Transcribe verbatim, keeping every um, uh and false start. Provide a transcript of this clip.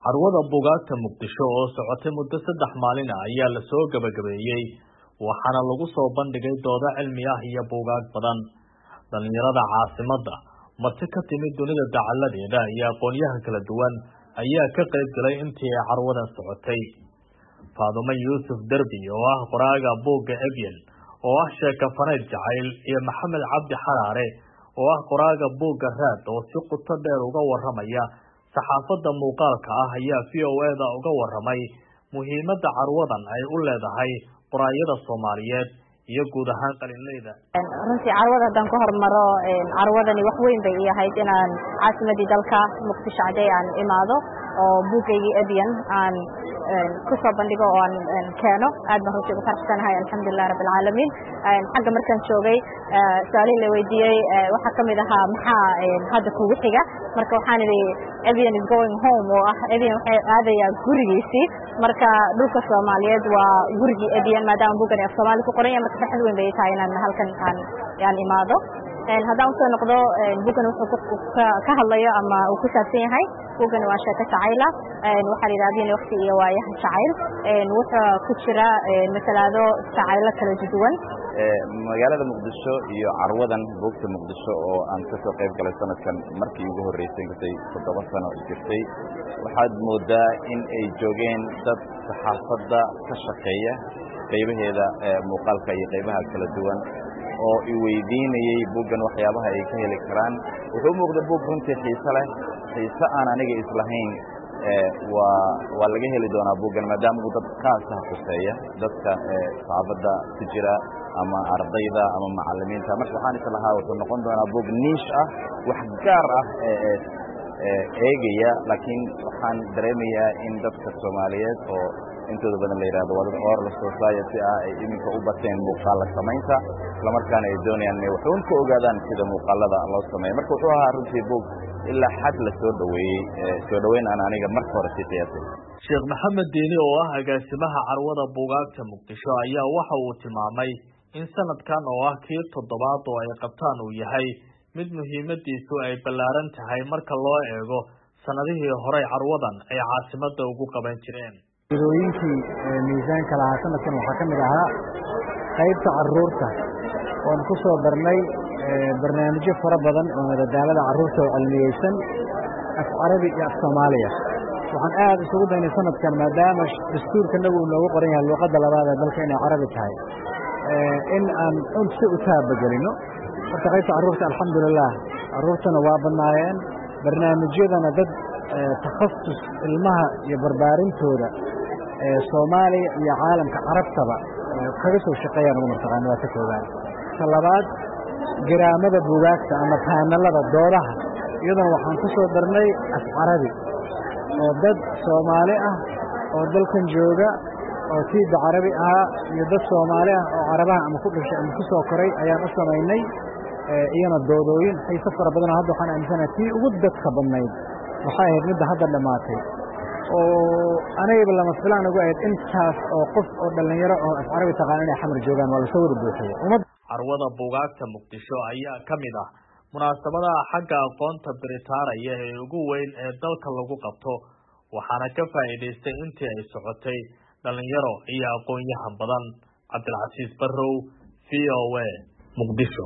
Carwada buugaagta Muqdisho oo socotay muddo saddex maalin ah ayaa la soo gabagabeeyay waxaana lagu soo bandhigay doodo cilmi ah iyo buugaag badan. Dhalinyarada caasimadda marti ka timid dunida dacaladeeda iyo aqoonyahan kala duwan ayaa ka qayb galay intii ay carwadan socotay. Faadumo Yuusuf Derbi oo ah qoraaga buugga Ebiyan oo ah sheeko faneed jacayl iyo Maxamed Cabdi Xaraare oo ah qoraaga buugga Raad oo si qoto dheer uga waramaya saxaafadda muuqaalka ah ayaa V O A da uga waramay muhiimadda carwadan ay u leedahay qoraayada Soomaaliyeed iyo guud ahaan qalinleyda. runtii carwada haddaan ku hormaro carwadani wax weyn bay ahayd inaan caasimadii dalka Muqdisho caday aan imaado oo buugaygii Ebiyan aan ku soo bandhigo oo aan keeno aad baan runtii ugu faraxsanahay alxamdulillahi rabbil caalamiin. xagga markaan joogay su'aalaha la weydiiyey waxaa kamid ahaa maxaa hadda kugu xiga marka waxaan idhi Ebiyan is going home oo ah Ebiyan waxay aadayaa gurigiisii marka dhulka Soomaaliyeed waa gurigii Ebiyan maadaama buugani af Soomaali ku qoran yahay marka farxad weyn bay tahay inaan halkan aan aan imaado. haddaan usoo noqdo buuggan wuxuu ka hadlayo ama uu ku saabsan yahay buuggan waa sheeko jacayl ah waxaa la yidhahdaa waqti iyo waayaha jacayl wuxuu ku jira masalaado jacaylo kala duwan. magaalada Muqdisho iyo carwadan buugta Muqdisho oo aan ka soo qayb galay sanadkan markii ugu horeysay intay toddoba sano jirtay waxaad moodaa in ay joogeen dad saxaafadda ka shaqeeya qaybaheeda muuqaalka iyo qaybaha kala duwan oo i weydiinayay buuggan waxyaabaha ay ka heli karaan. wuxuu muuqda buug runtii xiiso leh xiiso aan aniga islahayn waa waa laga heli doonaa buuggan maadaama uu dad kaas ah khuseeya dadka saxaafadda ku jira ama ardayda ama macallimiinta marka waxaan islahaa wuxuu noqon doonaa buug niish ah wax gaar ah eegaya laakiin waxaan dareemayaa in dadka Soomaaliyeed oo intooda badan la yiraahdo wada oral society ah ay iminka u bateen muuqaal samaynta isla markaana ay doonayaan inay wax uun ka ogaadaan sida muuqaalada loo sameeyo marka wuxuu ahaa runtii buug ilaa xad la soo dhaweeyay soo dhaweyn aan aniga marka hore si qiyaasay. Sheekh Maxamed Diini oo ah agaasimaha carwada buugaagta Muqdisho ayaa waxa uu tilmaamay in sanadkan oo ah kii toddobaad oo ay qabtaan uu yahay mid muhiimadiisu ay ballaaran tahay marka loo eego sanadihii hore carwadan ay caasimadda ugu qaban jireen. Jirooyinkii miisaanka lahaa sanadkan waxaa ka mid ahaa qaybta carruurta oon ku soo darnay barnaamijyo fara badan oo madadaalada carruurta oo cilmiyeysan af carabi iyo af Soomaaliya. waxaan aad isugu daynay sanadkan maadaama dastuurkanagu uu noogu qoran yahay luqadda labaad ee dalka inay carabi tahay in aan si u taabagelino marka qaybta carruurta alxamdulilah carruurtana waa badnaayeen barnaamijyadana dad takhasus ilmaha iyo barbaarintooda Soomaaliya iyo caalamka carabtaba kaga soo shaqeeyaan ugu martaqaan waa ka kooban. talabaad garaamada buugaagta ama paanelada doodaha iyadana waxaan ku soo darnay af carabi oo dad Soomaali ah oo dalkan jooga oo tiida carabi ah iyo dad Soomaali ah oo carabaha ama ku dhashay ama ku soo koray ayaan u sameynay iyana doodooyin xiiso fara badan hadda waxaan aaminsanahay tii ugu dadka badnayd waxay ahayd midda hadda dhamaatay oo aniga lama filaan ugu ahayd intaas oo qof oo dhalinyaro oo af carabi taqaan inay xamar joogaan waa la soo wada buuxiyay. carwada buugaagta Muqdisho ayaa ka mid ah munaasabadaha xagga aqoonta Britaaria ee ugu weyn ee dalka lagu qabto waxaana ka faa'iideystay intii ay socotay dhalinyaro iyo aqoonyahan badan. Cabdilcasiis Barrow, V O A, Muqdisho.